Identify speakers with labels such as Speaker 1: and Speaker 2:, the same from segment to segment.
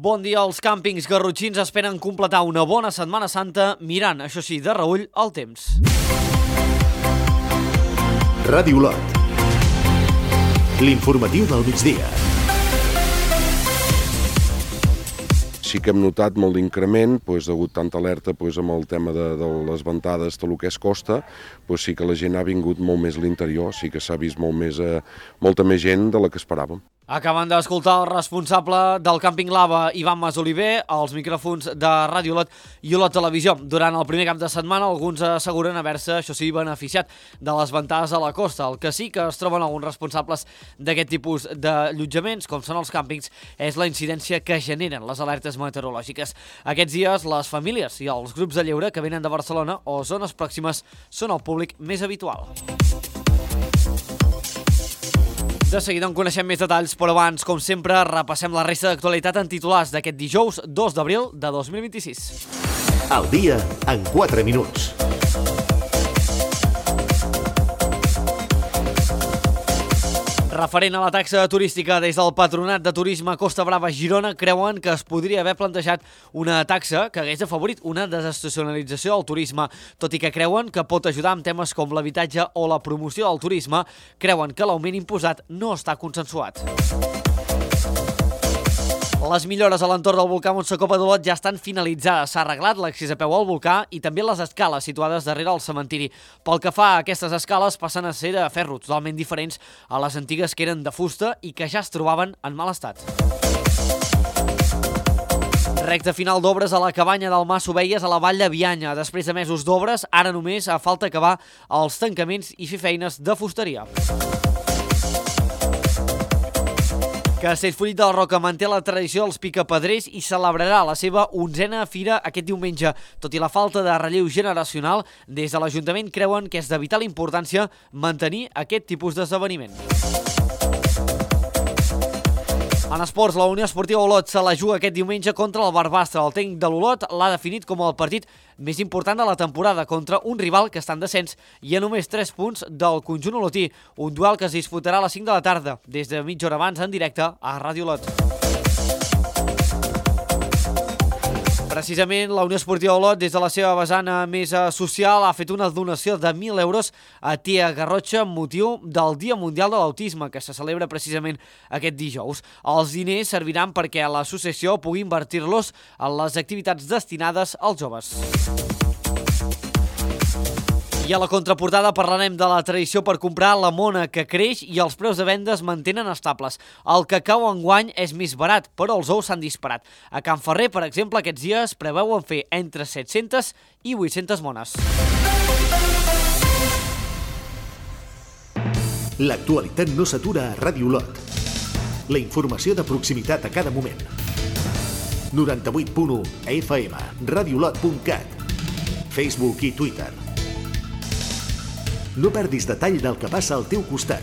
Speaker 1: Bon dia. Els càmpings garrotxins esperen completar una bona Setmana Santa mirant, això sí, de reüll, el temps.
Speaker 2: Ràdio Olot. L'informatiu del migdia.
Speaker 3: Sí que hem notat molt d'increment, degut a tanta alerta amb el tema de les ventades, tot el que és costa, sí que la gent ha vingut molt més a l'interior, sí que s'ha vist molta més gent de la que esperàvem.
Speaker 1: Acaben d'escoltar el responsable del càmping Lava, Ivan Masoliver, als micròfons de Ràdio Olot i Olot Televisió. Durant el primer cap de setmana, alguns asseguren haver-se, això sí, beneficiat de les ventades a la costa. El que sí que es troben alguns responsables d'aquest tipus d'allotjaments, com són els càmpings, és la incidència que generen les alertes meteorològiques. Aquests dies, les famílies i els grups de lleure que venen de Barcelona o zones pròximes són el públic més habitual. De seguida en coneixem més detalls, però abans, com sempre, repassem la resta d'actualitat en titulars d'aquest dijous 2 d'abril de 2026.
Speaker 2: El dia en 4 minuts.
Speaker 1: Referent a la taxa turística, des del Patronat de Turisme Costa Brava Girona creuen que es podria haver plantejat una taxa que hagués afavorit una desestacionalització del turisme. Tot i que creuen que pot ajudar amb temes com l'habitatge o la promoció del turisme, creuen que l'augment imposat no està consensuat. Les millores a l'entorn del volcà Montsecopa d'Olot ja estan finalitzades. S'ha arreglat l'accés a peu al volcà i també les escales situades darrere el cementiri. Pel que fa a aquestes escales, passen a ser de ferro, totalment diferents a les antigues que eren de fusta i que ja es trobaven en mal estat. Recte final d'obres a la cabanya del Mas Ovelles a la Vall de Bianya. Després de mesos d'obres, ara només falta acabar els tancaments i fer feines de fusteria. Castellfollit de la Roca manté la tradició dels picapedrers i celebrarà la seva 11a fira aquest diumenge. Tot i la falta de relleu generacional, des de l'Ajuntament creuen que és de vital importància mantenir aquest tipus d'esdeveniment. En esports, la Unió Esportiva Olot se la juga aquest diumenge contra el Barbastre. El tècnic de l'Olot l'ha definit com el partit més important de la temporada contra un rival que està en descens i a només 3 punts del conjunt olotí. Un duel que es disputarà a les 5 de la tarda, des de mitja hora abans en directe a Ràdio Olot. Precisament, la Unió Esportiva Olot, des de la seva vessant més social, ha fet una donació de 1.000 euros a Tia Garrotxa amb motiu del Dia Mundial de l'Autisme, que se celebra precisament aquest dijous. Els diners serviran perquè l'associació pugui invertir-los en les activitats destinades als joves. I a la contraportada parlarem de la tradició per comprar la mona que creix i els preus de venda es mantenen estables. El cacau enguany és més barat, però els ous s'han disparat. A Can Ferrer, per exemple, aquests dies preveuen fer entre 700 i 800 mones.
Speaker 2: L'actualitat no s'atura a Ràdio Olot. La informació de proximitat a cada moment. 98.1 FM, radioolot.cat, Facebook i Twitter. No perdis detall del que passa al teu costat.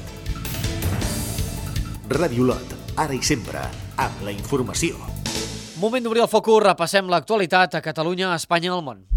Speaker 2: Ràdio Olot, ara i sempre, amb la informació.
Speaker 1: Moment d'obrir el focus, repassem l'actualitat a Catalunya, a Espanya i al món.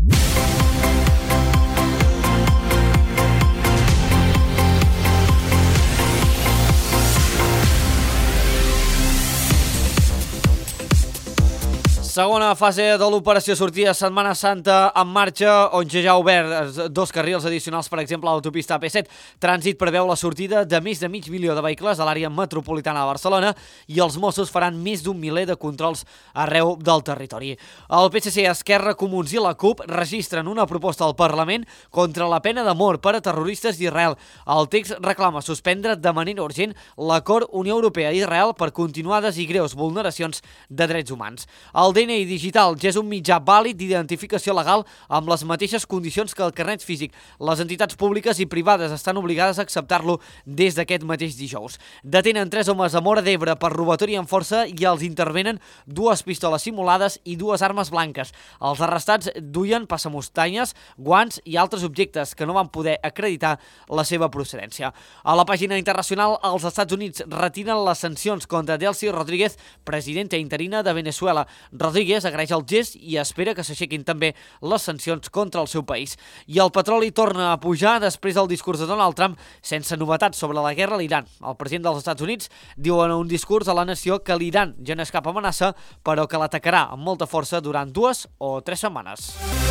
Speaker 1: Segona fase de l'operació sortida Setmana Santa en marxa, on ja ha obert 2 carrils addicionals, per exemple, a l'autopista AP7. Trànsit preveu la sortida de més de 500 000 de vehicles a l'àrea metropolitana de Barcelona i els Mossos faran més d'1 miler de controls arreu del territori. El PSC, Esquerra, Comuns i la CUP registren una proposta al Parlament contra la pena de mort per a terroristes d'Israel. El text reclama suspendre de manera urgent l'acord Unió Europea-Israel per continuades i greus vulneracions de drets humans. El DNI digital ja és un mitjà vàlid d'identificació legal amb les mateixes condicions que el carnet físic. Les entitats públiques i privades estan obligades a acceptar-lo des d'aquest mateix dijous. Detenen 3 homes a Móra d'Ebre per robatori amb força i els intervenen 2 pistoles simulades i 2 armes blanques. Els arrestats duien passamostanyes, guants i altres objectes que no van poder acreditar la seva procedència. A la pàgina internacional, els Estats Units retiren les sancions contra Delcy Rodríguez, presidenta interina de Venezuela. Rodríguez Rodríguez agraeix el gest i espera que s'aixequin també les sancions contra el seu país. I el petroli torna a pujar després del discurs de Donald Trump sense novetats sobre la guerra a l'Iran. El president dels Estats Units diu en un discurs a la nació que l'Iran ja no és cap amenaça, però que l'atacarà amb molta força durant 2 o 3 setmanes.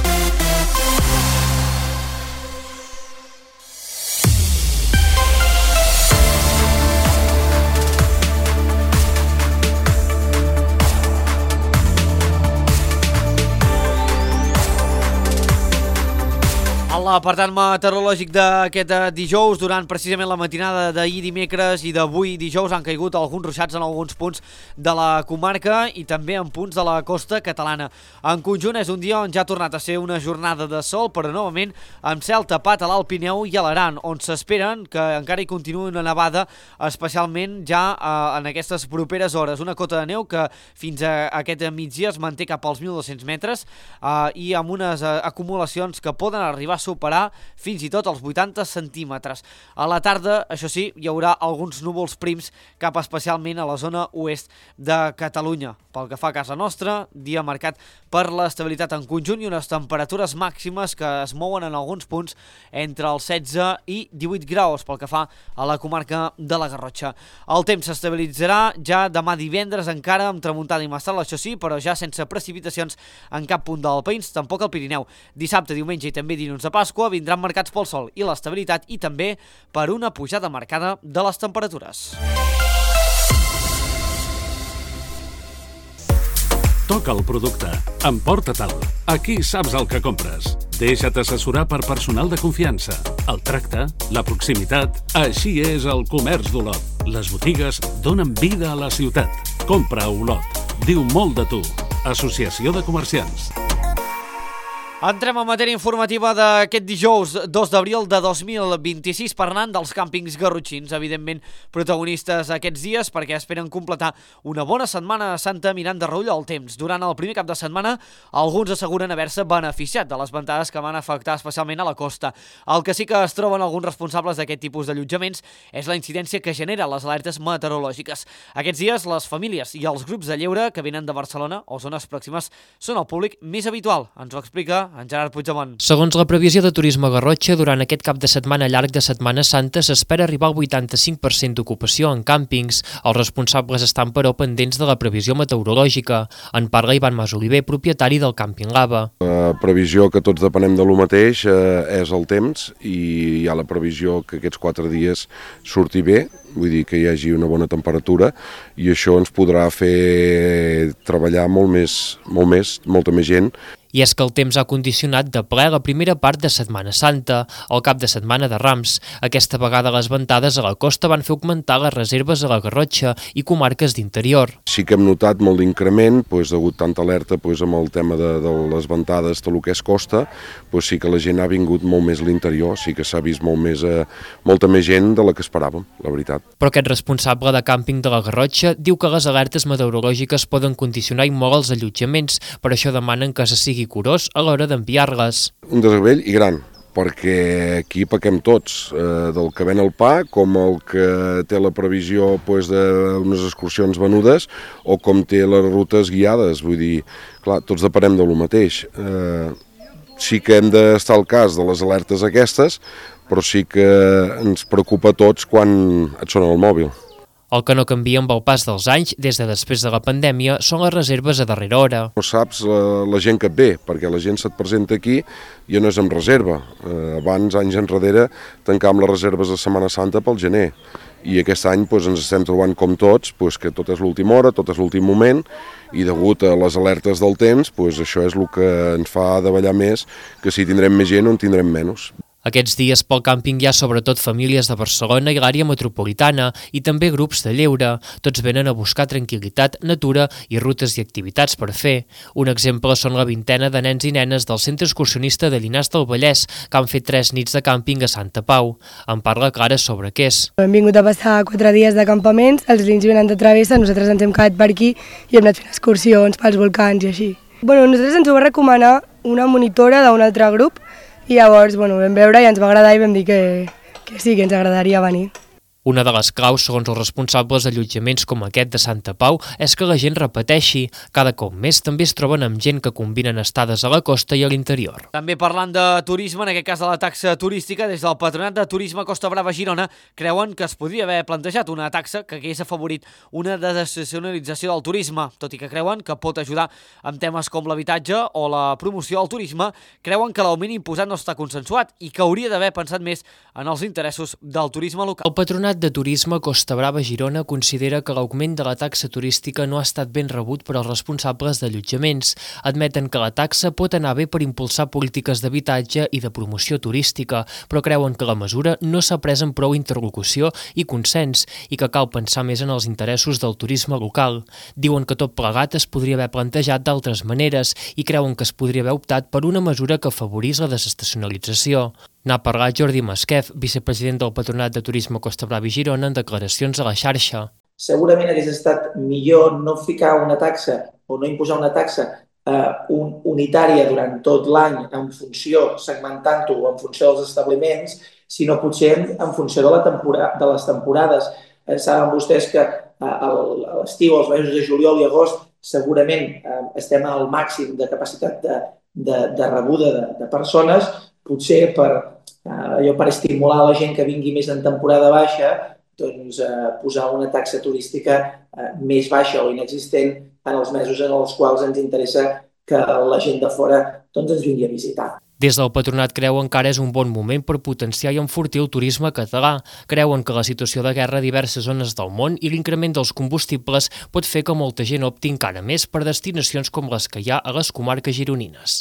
Speaker 1: L'apartat meteorològic d'aquest dijous, durant precisament la matinada d'ahir dimecres i d'avui dijous, han caigut alguns ruixats en alguns punts de la comarca i també en punts de la costa catalana. En conjunt és un dia on ja ha tornat a ser una jornada de sol, però novament amb cel tapat a l'Alt Pirineu i a l'Aran, on s'esperen que encara hi continuï una nevada, especialment ja en aquestes properes hores. Una cota de neu que fins a aquest migdia es manté cap als 1.200 metres i amb unes acumulacions que poden arribar a superar fins i tot els 80 centímetres. A la tarda, això sí, hi haurà alguns núvols prims cap especialment a la zona oest de Catalunya. Pel que fa a casa nostra, dia marcat per l'estabilitat en conjunt i unes temperatures màximes que es mouen en alguns punts entre els 16 i 18 graus pel que fa a la comarca de la Garrotxa. El temps s'estabilitzarà ja demà divendres encara amb tramuntada i mestral, això sí, però ja sense precipitacions en cap punt del país, tampoc al Pirineu. Dissabte, diumenge i també dilluns de Pasqua vindran marcats pel sol i l'estabilitat i també per una pujada marcada de les temperatures.
Speaker 4: Toca el producte. Emporta-te'l. Aquí saps el que compres. Deixa't assessorar per personal de confiança. El tracte, la proximitat... Així és el comerç d'Olot. Les botigues donen vida a la ciutat. Compra a Olot. Diu molt de tu. Associació de Comerciants.
Speaker 1: Entrem en matèria informativa d'aquest dijous 2 d'abril de 2026 parlant dels càmpings garrotxins, evidentment protagonistes aquests dies perquè esperen completar una bona setmana santa mirant de reüll el temps. Durant el primer cap de setmana, alguns asseguren haver-se beneficiat de les ventades que van afectar especialment a la costa. El que sí que es troben alguns responsables d'aquest tipus d'allotjaments és la incidència que genera les alertes meteorològiques. Aquests dies, les famílies i els grups de lleure que venen de Barcelona o zones pròximes són el públic més habitual. Ens ho explica en Gerard Puigdemont.
Speaker 5: Segons la previsió de Turisme Garrotxa, durant aquest cap de setmana llarg de Setmana Santa s'espera arribar al 85% d'ocupació en càmpings. Els responsables estan, però, pendents de la previsió meteorològica. En parla Ivan Masoliver, propietari del Càmping Lava.
Speaker 3: La previsió, que tots depenem de lo mateix, és el temps i hi ha la previsió que aquests 4 dies surti bé, vull dir que hi hagi una bona temperatura i això ens podrà fer treballar molta més gent.
Speaker 5: I és que el temps ha condicionat de ple la primera part de Setmana Santa, el cap de setmana de Rams. Aquesta vegada les ventades a la costa van fer augmentar les reserves a la Garrotxa i comarques d'interior.
Speaker 3: Sí que hem notat molt d'increment, degut tanta alerta amb el tema de les ventades de lo que és costa, sí que la gent ha vingut molt més a l'interior, sí que s'ha vist molta més gent de la que esperàvem, la veritat.
Speaker 5: Però aquest responsable de càmping de la Garrotxa diu que les alertes meteorològiques poden condicionar i molt els allotjaments, per això demanen que se sigui curós a l'hora d'enviar-les.
Speaker 3: Un desgavell i gran, perquè aquí pequem tots, del que ven el pa, com el que té la previsió d'unes excursions venudes o com té les rutes guiades. Vull dir, clar, tots depenem de lo mateix. Sí que hem d'estar al cas de les alertes aquestes, però sí que ens preocupa a tots quan et sona el mòbil.
Speaker 5: El que no canvia amb el pas dels anys, des de després de la pandèmia, són les reserves a darrera hora.
Speaker 3: No saps la gent que et ve, perquè la gent se't presenta aquí i no és amb reserva. Abans, anys enrere, tancàvem les reserves de Setmana Santa pel gener. I aquest any ens estem trobant com tots, que tot és l'última hora, tot és l'últim moment, i degut a les alertes del temps, això és el que ens fa davallar més, que si tindrem més gent o en tindrem menys.
Speaker 5: Aquests dies pel càmping hi ha sobretot famílies de Barcelona i l'àrea metropolitana i també grups de lleure. Tots venen a buscar tranquil·litat, natura i rutes i activitats per fer. Un exemple són la vintena de nens i nenes del Centre Excursionista de Llinars del Vallès que han fet 3 nits de càmping a Santa Pau. En parla Clara Sobrequés.
Speaker 6: Hem vingut a passar 4 dies de campaments, els nens venen de travessa, nosaltres ens hem quedat per aquí i hem anat fent excursions pels volcans i així. Nosaltres ens ho va recomanar una monitora d'un altre grup i llavors vam veure i ens va agradar i vam dir que sí, que ens agradaria venir.
Speaker 5: Una de les claus, segons els responsables d'allotjaments com aquest de Santa Pau, és que la gent repeteixi. Cada cop més també es troben amb gent que combinen estades a la costa i a l'interior.
Speaker 1: També parlant de turisme, en aquest cas de la taxa turística, des del Patronat de Turisme Costa Brava Girona creuen que es podria haver plantejat una taxa que hagués afavorit una desestacionalització del turisme, tot i que creuen que pot ajudar amb temes com l'habitatge o la promoció del turisme. Creuen que l'augment imposat no està consensuat i que hauria d'haver pensat més en els interessos del turisme local.
Speaker 5: El Patronat de Turisme Costa Brava Girona considera que l'augment de la taxa turística no ha estat ben rebut per als responsables d'allotjaments. Admeten que la taxa pot anar bé per impulsar polítiques d'habitatge i de promoció turística, però creuen que la mesura no s'ha pres amb prou interlocució i consens i que cal pensar més en els interessos del turisme local. Diuen que tot plegat es podria haver plantejat d'altres maneres i creuen que es podria haver optat per una mesura que afavorís la desestacionalització. N'ha parlat Jordi Masquef, vicepresident del Patronat de Turisme Costa Brava i Girona, en declaracions a la xarxa.
Speaker 7: Segurament hagués estat millor no ficar una taxa o no imposar una taxa unitària durant tot l'any en funció, segmentant-ho en funció dels establiments, sinó potser en funció de les temporades. Saben vostès que a l'estiu, als mesos de juliol i agost, segurament estem al màxim de capacitat de rebuda de persones, potser per estimular la gent que vingui més en temporada baixa, doncs posar una taxa turística més baixa o inexistent en els mesos en els quals ens interessa que la gent de fora ens vingui a visitar.
Speaker 5: Des del Patronat creuen que ara és un bon moment per potenciar i enfortir el turisme català. Creuen que la situació de guerra a diverses zones del món i l'increment dels combustibles pot fer que molta gent opti encara més per destinacions com les que hi ha a les comarques gironines.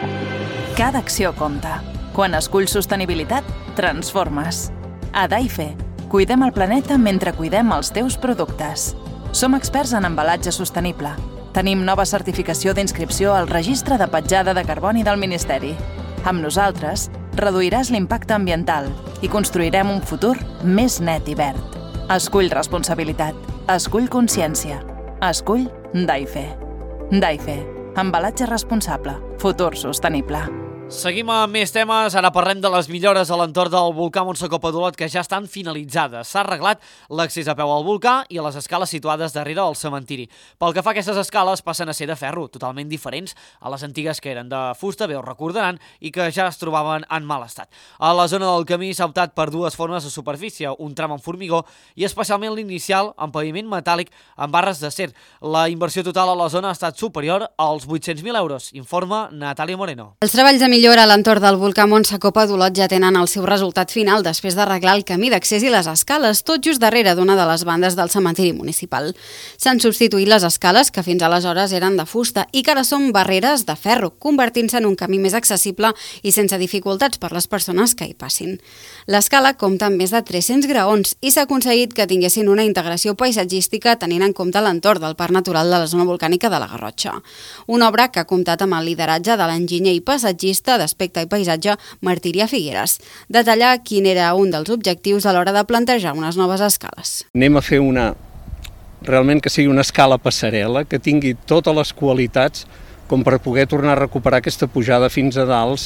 Speaker 8: Cada acció compta. Quan esculls sostenibilitat, transformes. A Daife, cuidem el planeta mentre cuidem els teus productes. Som experts en embalatge sostenible. Tenim nova certificació d'inscripció al Registre de Petjada de Carboni del Ministeri. Amb nosaltres, reduiràs l'impacte ambiental i construirem un futur més net i verd. Escull responsabilitat. Escull consciència. Escull Daife. Daife. Embalatge responsable. Futur sostenible.
Speaker 1: Seguim amb més temes. Ara parlem de les millores a l'entorn del volcà Montsecop a Dolot que ja estan finalitzades. S'ha arreglat l'accés a peu al volcà i a les escales situades darrere del cementiri. Pel que fa a aquestes escales, passen a ser de ferro, totalment diferents a les antigues que eren de fusta, bé ho recordaran, i que ja es trobaven en mal estat. A la zona del camí s'ha optat per dues formes de superfície, un tram en formigó i especialment l'inicial en paviment metàl·lic amb barres d'acer. La inversió total a la zona ha estat superior als 800.000 euros, informa Natàlia Moreno.
Speaker 9: Els treballs de millora a l'entorn del volcà Montsecop a Dolot ja tenen el seu resultat final després d'arreglar el camí d'accés i les escales, tot just darrere d'una de les bandes del cementiri municipal. S'han substituït les escales, que fins aleshores eren de fusta i que ara són barreres de ferro, convertint-se en un camí més accessible i sense dificultats per les persones que hi passin. L'escala compta amb més de 300 graons i s'ha aconseguit que tinguessin una integració paisatgística tenint en compte l'entorn del Parc Natural de la Zona Volcànica de la Garrotxa. Una obra que ha comptat amb el lideratge de l'enginyer i paisatgista d'Aspecte i Paisatge Martirià Figueres. Detallar quin era un dels objectius a l'hora de plantejar unes noves escales.
Speaker 10: Anem a fer realment que sigui una escala passarel·la, que tingui totes les qualitats com per poder tornar a recuperar aquesta pujada fins a dalt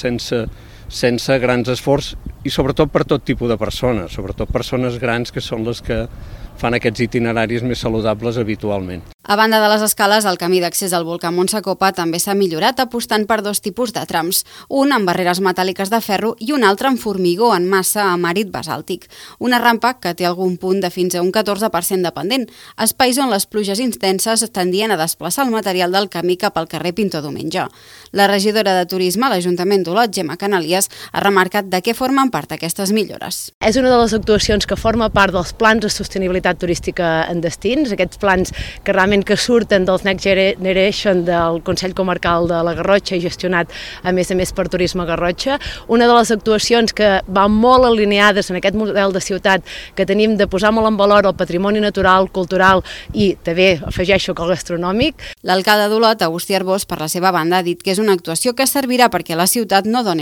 Speaker 10: sense grans esforç i sobretot per tot tipus de persones, sobretot persones grans que són les que fan aquests itineraris més saludables habitualment.
Speaker 9: A banda de les escales, el camí d'accés al volcà Montsecop també s'ha millorat apostant per dos tipus de trams, un amb barreres metàl·liques de ferro i un altre amb formigó en massa amb àrid basàltic. Una rampa que té algun punt de fins a un 14% de pendent, espais on les pluges intenses tendien a desplaçar el material del camí cap al carrer Pintor Diumenge. La regidora de Turisme a l'Ajuntament d'Olot, Gemma Canalies, ha remarcat de què formen part aquestes millores.
Speaker 11: És una de les actuacions que forma part dels plans de sostenibilitat turística en destins, aquests plans que realment que surten dels Next Generation del Consell Comarcal de la Garrotxa i gestionat a més per Turisme Garrotxa. Una de les actuacions que van molt alineades en aquest model de ciutat que tenim de posar molt en valor el patrimoni natural, cultural i també afegeixo que el gastronòmic.
Speaker 9: L'alcalde d'Olot, Agustí Arbós, per la seva banda, ha dit que és una actuació que servirà perquè la ciutat no doni l'esquena al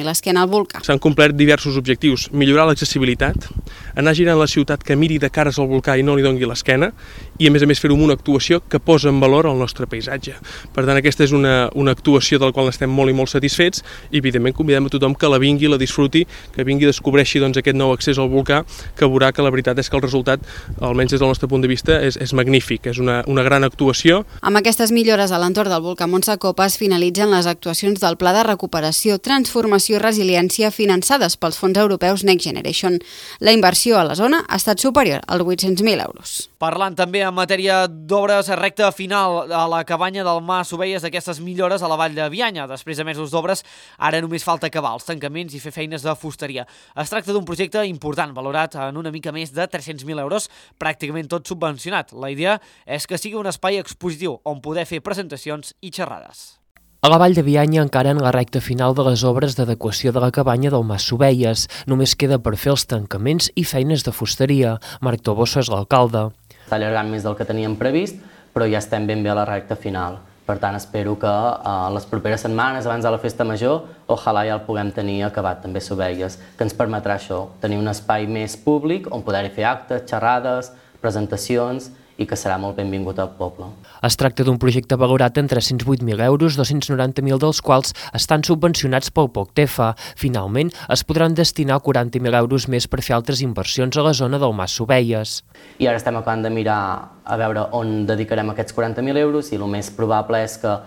Speaker 9: el volcà.
Speaker 12: S'han complert diversos objectius: millorar l'accessibilitat, anar girant la ciutat que miri de cares al volcà i no li doni l'esquena, i a més fer-ho amb una actuació que posa en valor el nostre paisatge. Per tant, aquesta és una actuació de la qual estem molt i molt satisfets, i evidentment convidem a tothom que la vingui, la disfruti, que vingui i descobreixi aquest nou accés al volcà, que veurà que la veritat és que el resultat, almenys des del nostre punt de vista, és magnífic, és una gran actuació.
Speaker 9: Amb aquestes millores a l'entorn del volcà Montsacopa es finalitzen les actuacions del Pla de Recuperació, Transformació i Resiliència finançades pels fons europeus Next Generation. La inversió a la zona ha estat superior als 800.000 euros.
Speaker 1: Parlant també en matèria d'obres, recta final a la cabanya del Mas Ovelles d'aquestes millores a la Vall de Bianya. Després de mesos d'obres, ara només falta acabar els tancaments i fer feines de fusteria. Es tracta d'un projecte important, valorat en una mica més de 300.000 euros, pràcticament tot subvencionat. La idea és que sigui un espai expositiu on poder fer presentacions i xerrades.
Speaker 5: A la Vall de Bianya encara en la recta final de les obres d'adequació de la cabanya del Mas Ovelles. Només queda per fer els tancaments i feines de fusteria. Marc Toboso és l'alcalde.
Speaker 13: Està allargant més del que teníem previst, però ja estem ben bé a la recta final. Per tant, espero que les properes setmanes, abans de la festa major, ojalà ja el puguem tenir acabat també a Ovelles, que ens permetrà això, tenir un espai més públic on poder-hi fer actes, xerrades, presentacions, i que serà molt benvingut al poble.
Speaker 5: Es tracta d'un projecte valorat en 308.000 euros, 290.000 dels quals estan subvencionats pel POCTEFA. Finalment, es podran destinar 40.000 euros més per fer altres inversions a la zona del Mas Ovelles.
Speaker 13: I ara estem acabant de mirar a veure on dedicarem aquests 40.000 euros, i el més probable és que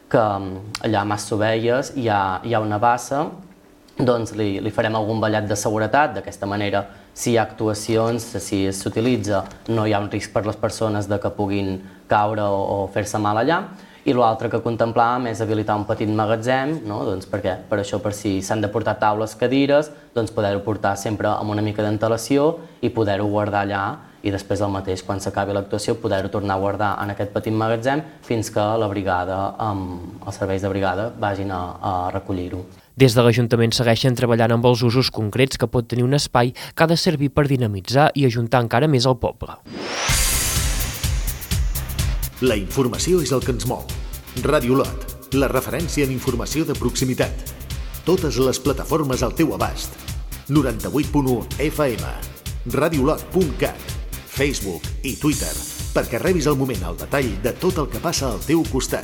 Speaker 13: allà a Mas Ovelles hi ha una bassa, doncs li farem algun ballet de seguretat. D'aquesta manera, si hi ha actuacions, si s'utilitza, no hi ha un risc per les persones de que puguin caure o fer-se mal allà. I l'altre que contemplàvem és habilitar un petit magatzem, doncs perquè per això, per si s'han de portar taules, cadires, doncs poder-ho portar sempre amb una mica d'antelació i poder-ho guardar allà, i després el mateix, quan s'acabi l'actuació, poder-ho tornar a guardar en aquest petit magatzem fins que la brigada, els serveis de brigada, vagin a recollir-ho.
Speaker 5: Des de l'Ajuntament segueixen treballant amb els usos concrets que pot tenir un espai que ha de servir per dinamitzar i ajuntar encara més el poble.
Speaker 2: La informació és el que ens mou. Ràdio Lot, la referència en informació de proximitat. Totes les plataformes al teu abast. 98.1 FM, radiolot.cat, Facebook i Twitter, perquè rebis al moment el detall de tot el que passa al teu costat.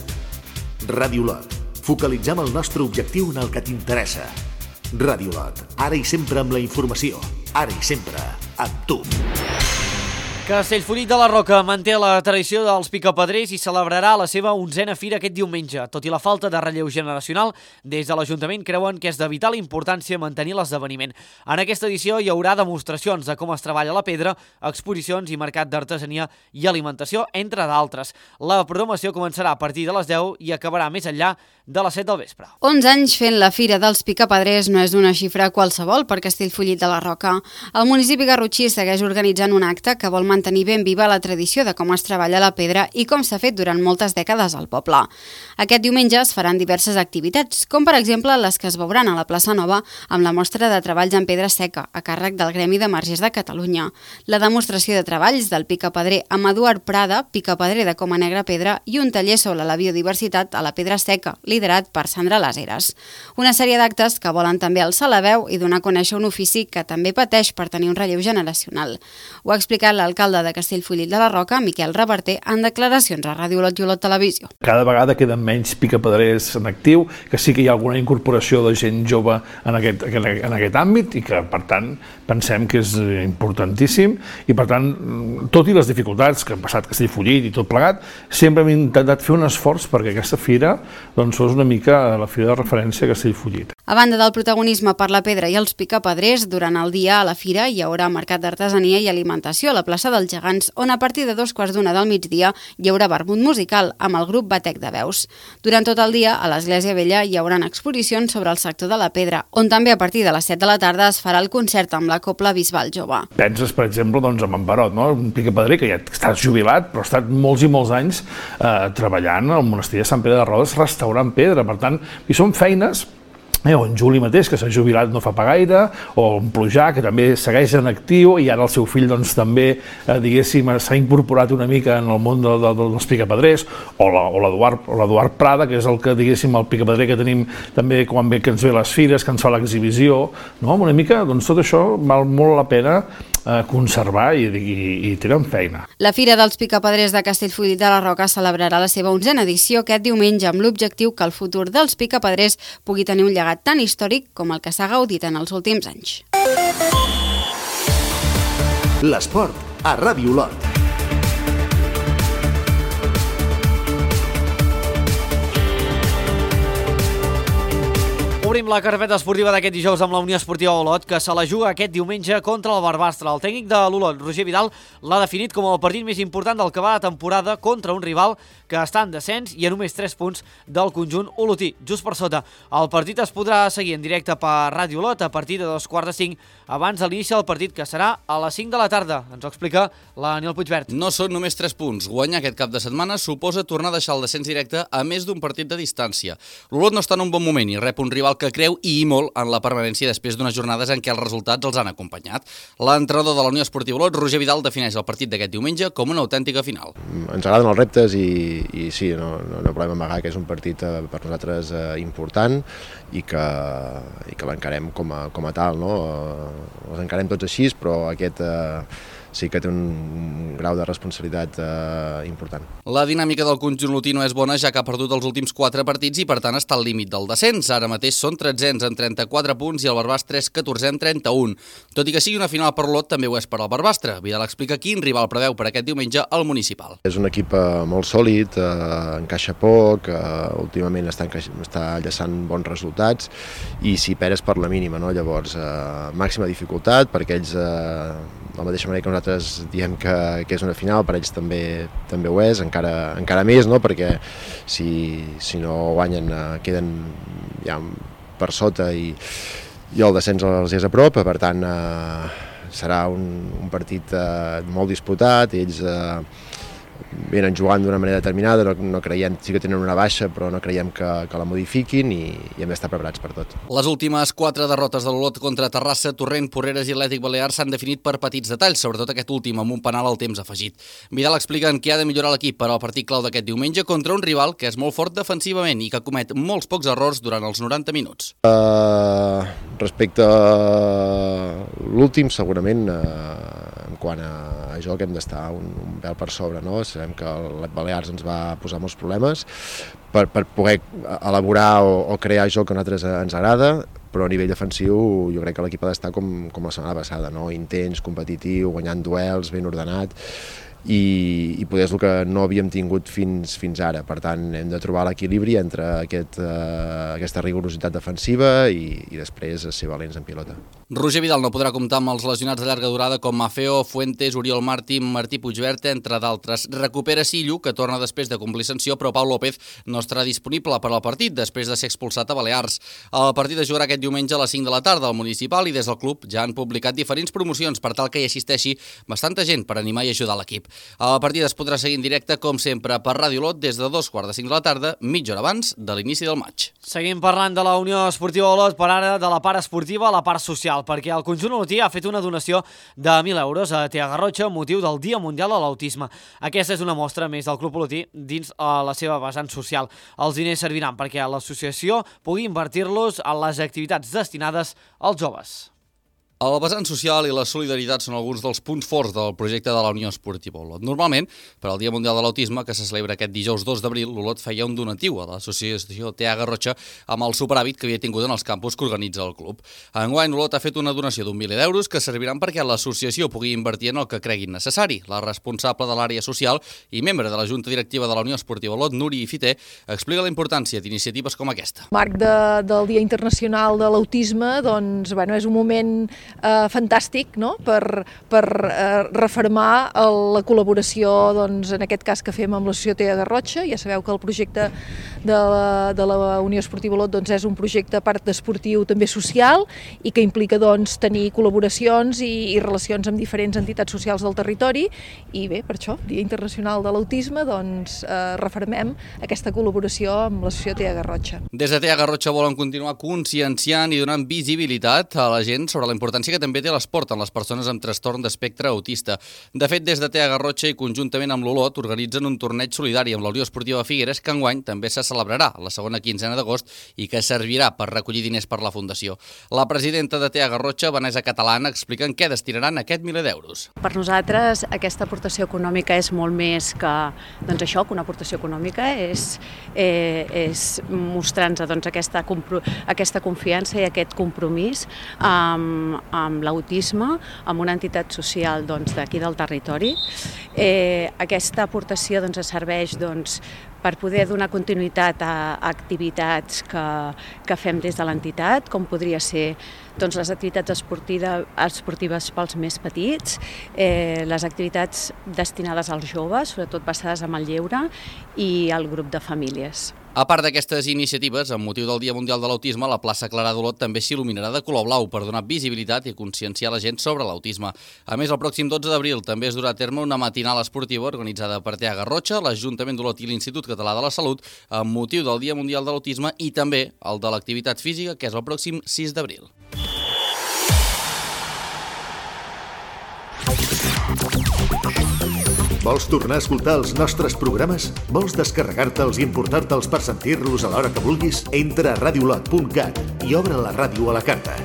Speaker 2: Ràdio Lot. Focalitzem el nostre objectiu en el que t'interessa. Ràdio Lot, ara i sempre amb la informació, ara i sempre amb tu.
Speaker 1: Castellfollit de la Roca manté la tradició dels picapedrers i celebrarà la seva 11a fira aquest diumenge. Tot i la falta de relleu generacional, des de l'Ajuntament creuen que és de vital importància mantenir l'esdeveniment. En aquesta edició hi haurà demostracions de com es treballa la pedra, exposicions i mercat d'artesania i alimentació, entre d'altres. La programació començarà a partir de les 10 i acabarà més enllà de les 7 del vespre.
Speaker 9: 11 anys fent la Fira dels Picapedrers no és una xifra qualsevol per Castellfollit de la Roca. El municipi garrotxí segueix organitzant un acte que vol mantenir ben viva la tradició de com es treballa la pedra i com s'ha fet durant moltes dècades al poble. Aquest diumenge es faran diverses activitats, com per exemple les que es veuran a la plaça Nova amb la mostra de treballs en pedra seca a càrrec del Gremi de Margers de Catalunya, la demostració de treballs del picapedrer amb Eduard Prada, picapedrer de Coma Negra Pedra, i un taller sobre la biodiversitat a la pedra seca, liderat per Sandra Laseres. Una sèrie d'actes que volen també alçar la veu i donar a conèixer un ofici que també pateix per tenir un relleu generacional. Ho ha explicat l'alcalde de Castellfollit de la Roca, Miquel Reverter, en declaracions a Ràdio Lot i Olot Televisió.
Speaker 14: Cada vegada queden menys picapedrers en actiu, que sí que hi ha alguna incorporació de gent jove en aquest àmbit i que, per tant, pensem que és importantíssim i, per tant, tot i les dificultats que han passat Castellfollit i tot plegat, sempre hem intentat fer un esforç perquè aquesta fira fos una mica la fira de referència a Castellfollit.
Speaker 9: A banda del protagonisme per la pedra i els picapedrers, durant el dia a la fira hi haurà mercat d'artesania i alimentació a la plaça dels Gegants, on a partir de 2:15 del migdia hi haurà vermut musical amb el grup Batec de Veus. Durant tot el dia, a l'Església Vella hi haurà exposicions sobre el sector de la pedra, on també a partir de les 7 de la tarda es farà el concert amb la Cobla Bisbal Jove.
Speaker 14: Penses, per exemple, en en Barot, un picapedrer que ja està jubilat, però ha estat molts i molts anys treballant al monestir de Sant Pere de Rodes restaurant pedra. Per tant, hi són feines o en Juli mateix, que s'ha jubilat no fa pas gaire, o en Plujà, que també segueix en actiu, i ara el seu fill doncs, també, diguéssim, s'ha incorporat una mica en el món dels picapedrers, o l'Eduard Prada, que és el que, diguéssim, el picapedrer que tenim també quan ve, que ens ve a les fires, que ens fa l'exhibició, no? Una mica, doncs tot això val molt la pena conservar i tenen feina.
Speaker 9: La Fira dels Picapedrers de Castellfollit de la Roca celebrarà la seva 11a edició aquest diumenge amb l'objectiu que el futur dels picapedrers pugui tenir un llegat tan històric com el que s'ha gaudit en els últims anys.
Speaker 2: L'esport a Ràdio Olot.
Speaker 1: Obrim la carpeta esportiva d'aquest dijous amb la Unió Esportiva Olot, que se la juga aquest diumenge contra el Barbastre. El tècnic de l'Olot, Roger Vidal, l'ha definit com el partit més important del que va de temporada contra un rival que està en descens i a només 3 punts del conjunt olotí, just per sota. El partit es podrà seguir en directe per Ràdio Olot a partir de 2:45 abans de l'inici del partit, que serà a les 5 de la tarda. Ens ho explica l'Aniol Puigvert.
Speaker 15: No són només 3 punts. Guanyar aquest cap de setmana suposa tornar a deixar el descens directe a més d'un partit de distància. L'Olot no està en un bon moment i rep un rival que creu i molt en la permanència després d'unes jornades en què els resultats els han acompanyat. L'entrenador de la Unió Esportiva Olot, Roger Vidal, defineix el partit d'aquest diumenge com una autèntica final.
Speaker 16: Ens agraden els reptes i sí, no podem amagar que és un partit per nosaltres important i que l'encarem com a tal, no? Els encarem tots així, però aquest sí que té un grau de responsabilitat important.
Speaker 15: La dinàmica del conjunt olotí no és bona, ja que ha perdut els últims 4 partits i per tant està al límit del descens. Ara mateix són 13ens amb 34 punts i el Barbastre és 14è amb 31. Tot i que sigui una final per l'Olot, també ho és per al Barbastre. Vidal explica quin rival preveu per aquest diumenge al Municipal.
Speaker 16: És un equip molt sòlid, encaixa poc, últimament està enllaçant bons resultats i si peres per la mínima, no? Llavors, màxima dificultat perquè ells, de la mateixa manera que nosaltres diem que és una final, per ells també ho és, encara més, no? Perquè si no guanyen queden ja per sota i el descens els és a prop, per tant serà un partit molt disputat, ells venen jugant d'una manera determinada, no creiem, sí que tenen una baixa, però no creiem que la modifiquin i hem d'estar preparats per tot.
Speaker 15: Les últimes 4 derrotes de l'Olot contra Terrassa, Torrent, Porreres i Atlètic Balears s'han definit per petits detalls, sobretot aquest últim, amb un penal al temps afegit. Vidal explica en què ha de millorar l'equip per al partit clau d'aquest diumenge contra un rival que és molt fort defensivament i que comet molts pocs errors durant els 90 minuts.
Speaker 16: Respecte a l'últim, segurament, en quant a joc hem d'estar un pèl per sobre, no? Sabem que el Balears ens va posar molts problemes per poder elaborar o crear joc que a nosaltres ens agrada, però a nivell defensiu jo crec que l'equip ha d'estar com la setmana passada, no? Intens, competitiu, guanyant duels, ben ordenat, i poder és el que no havíem tingut fins ara. Per tant, hem de trobar l'equilibri entre aquesta rigorositat defensiva i després ser valents en pilota.
Speaker 15: Roger Vidal no podrà comptar amb els lesionats de llarga durada com Mafeo, Fuentes, Oriol Martí, Martí Puigvert, entre d'altres. Recupera Sillo, que torna després de complir sanció, però Pau López no estarà disponible per al partit després de ser expulsat a Balears. El partit es jugarà aquest diumenge a les 5 de la tarda al Municipal i des del club ja han publicat diferents promocions per tal que hi assisteixi bastanta gent per animar i ajudar l'equip. El partit es podrà seguir en directe, com sempre, per Ràdio Olot des de 2:45 de la tarda, mitja hora abans de l'inici del maig.
Speaker 1: Seguim parlant de la Unió Esportiva Olot, per ara de la part esportiva a la part social, perquè el conjunt olotí ha fet una donació de 1.000 euros a Tea Garrotxa amb motiu del Dia Mundial de l'Autisme. Aquesta és una mostra més del Club Olotí dins la seva vessant social. Els diners serviran perquè l'associació pugui invertir-los en les activitats destinades als joves.
Speaker 15: El vessant social i la solidaritat són alguns dels punts forts del projecte de la Unió Esportiva Olot. Normalment, per al Dia Mundial de l'Autisme, que se celebra aquest dijous 2 d'abril, l'Olot feia un donatiu a l'associació Tea Garrotxa amb el superàvit que havia tingut en els campus que organitza el club. Enguany, l'Olot ha fet una donació d'1.000 euros que serviran perquè l'associació pugui invertir en el que creguin necessari. La responsable de l'àrea social i membre de la Junta Directiva de la Unió Esportiva Olot, Núria Ifité, explica la importància d'iniciatives com aquesta.
Speaker 17: Marc del Dia Internacional de l'Autisme, doncs, és un moment fantàstic, no?, per refermar la col·laboració, doncs, en aquest cas que fem amb l'Associació Tea Garrotxa. Ja sabeu que el projecte de la Unió Esportiva Olot, doncs, és un projecte a part esportiu també social i que implica, doncs, tenir col·laboracions i relacions amb diferents entitats socials del territori, i bé, per això, Dia Internacional de l'Autisme, doncs, refermem aquesta col·laboració amb l'Associació Tea Garrotxa.
Speaker 15: Des de Tea Garrotxa volen continuar conscienciant i donant visibilitat a la gent sobre la importància que també té l'esport en les persones amb trastorn d'espectre autista. De fet, des de Tea Garrotxa i conjuntament amb l'Olot organitzen un torneig solidari amb la Unió Esportiva Figueres que enguany també se celebrarà la segona quinzena d'agost i que servirà per recollir diners per la Fundació. La presidenta de Tea Garrotxa, Vanessa Catalana, explica en què destinaran aquest 1.000 d'euros.
Speaker 18: Per nosaltres aquesta aportació econòmica és molt més que, doncs això, que una aportació econòmica, és mostrar-nos, doncs, aquesta confiança i aquest compromís amb l'autisme, amb una entitat social, doncs, d'aquí del territori. Aquesta aportació, doncs, serveix, doncs, per poder donar continuïtat a activitats que fem des de l'entitat, com podria ser, doncs, les activitats esportives pels més petits, les activitats destinades als joves, sobretot basades en el lleure, i el grup de famílies.
Speaker 15: A part d'aquestes iniciatives, amb motiu del Dia Mundial de l'Autisme, la plaça Clarà d'Olot també s'il·luminarà de color blau per donar visibilitat i conscienciar la gent sobre l'autisme. A més, el pròxim 12 d'abril també es durà a terme una matinal esportiva organitzada per Tea Garrotxa, l'Ajuntament d'Olot i l'Institut Català de la Salut, amb motiu del Dia Mundial de l'Autisme i també el de l'activitat física, que és el pròxim 6 d'abril.
Speaker 2: Vols tornar a escoltar els nostres programes? Vols descarregar-te'ls i emportar-te'ls per sentir-los a l'hora que vulguis? Entra a radiolot.cat i obre la ràdio a la carta.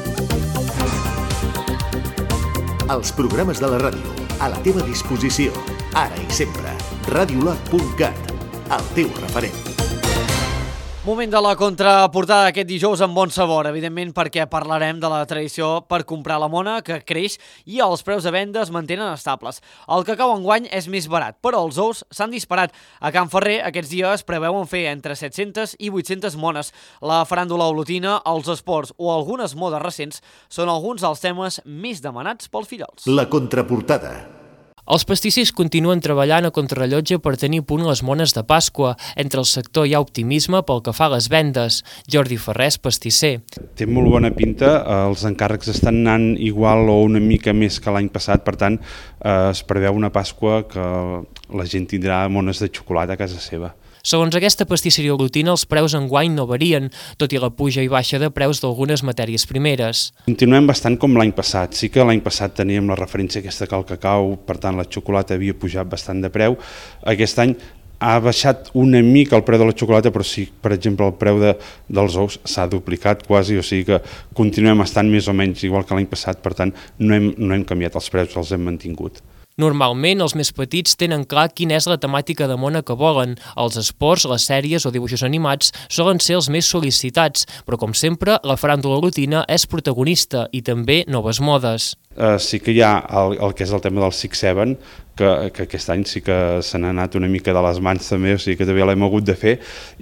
Speaker 2: Els programes de la ràdio, a la teva disposició, ara i sempre. Radiolot.cat, el teu referent.
Speaker 1: Moment de la contraportada d'aquest dijous amb bon sabor, evidentment perquè parlarem de la tradició per comprar la mona, que creix i els preus de venda es mantenen estables. El cacau enguany és més barat, però els ous s'han disparat. A Can Ferrer aquests dies preveuen fer entre 700 i 800 mones. La faràndula olotina, els esports o algunes modes recents són alguns dels temes més demanats pels fillols.
Speaker 2: La contraportada.
Speaker 5: Els pastissos continuen treballant a contrarrellotge per tenir a punt les mones de Pasqua. Entre el sector hi ha optimisme pel que fa a les vendes. Jordi Ferrés, pastisser.
Speaker 19: Té molt bona pinta, els encàrrecs estan anant igual o una mica més que l'any passat, per tant es preveu una Pasqua que la gent tindrà mones de xocolata a casa seva.
Speaker 5: Segons aquesta pastisseria olotina, els preus enguany no varien, tot i la puja i baixa de preus d'algunes matèries primeres.
Speaker 19: Continuem bastant com l'any passat. Sí que l'any passat teníem la referència aquesta que el cacau, per tant la xocolata havia pujat bastant de preu. Aquest any ha baixat una mica el preu de la xocolata, però sí, per exemple, el preu dels ous s'ha duplicat quasi, o sigui que continuem estant més o menys igual que l'any passat, per tant no hem canviat els preus, els hem mantingut.
Speaker 5: Normalment, els més petits tenen clar quina és la temàtica de mona que volen. Els esports, les sèries o dibuixos animats solen ser els més sol·licitats, però com sempre, la faràndula olotina és protagonista i també noves modes.
Speaker 19: Sí que hi ha el que és el tema del 6-7, que aquest any sí que se n'ha anat una mica de les mans també, o sigui que també l'hem hagut de fer,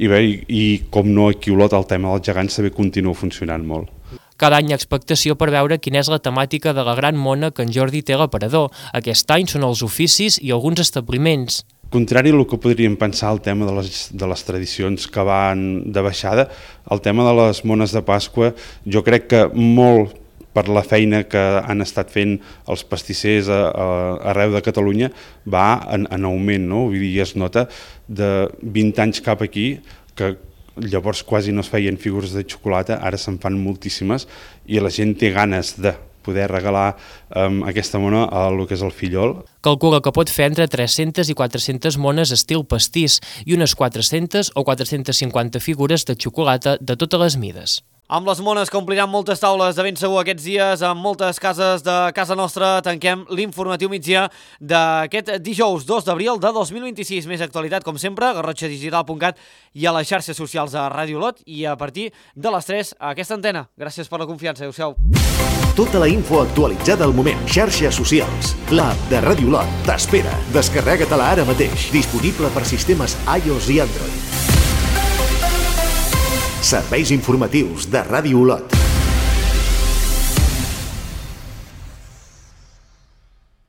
Speaker 19: i com no aquí a Olot el tema dels gegants també continua funcionant molt.
Speaker 5: Cada any hi ha expectació per veure quina és la temàtica de la gran mona que en Jordi té a l'aparador. Aquest any són els oficis i alguns establiments.
Speaker 19: Contrari al que podríem pensar, el tema de les tradicions que van de baixada, el tema de les mones de Pasqua, jo crec que molt per la feina que han estat fent els pastissers arreu de Catalunya va en augment, no? Vull dir, es nota de 20 anys cap aquí que llavors quasi no es feien figures de xocolata, ara se'n fan moltíssimes i la gent té ganes de poder regalar aquesta mona a lo que és el fillol.
Speaker 5: Calcula que pot fer entre 300 i 400 mones estil pastís i unes 400 o 450 figures de xocolata de totes les mides.
Speaker 1: Amb les mones que ompliran moltes taules de ben segur aquests dies en moltes cases de casa nostra, tanquem l'informatiu migdia d'aquest dijous 2 d'abril de 2026. Més actualitat, com sempre, garrotxadigital.cat i a les xarxes socials de Ràdio Olot i a partir de les 3 a aquesta antena. Gràcies per la confiança, adéu-siau.
Speaker 2: Tota la info actualitzada al moment. Xarxes socials. L'app de Ràdio Olot t'espera. Descarrega-te-la ara mateix. Disponible per sistemes iOS i Android. Serveis informatius de Ràdio Olot.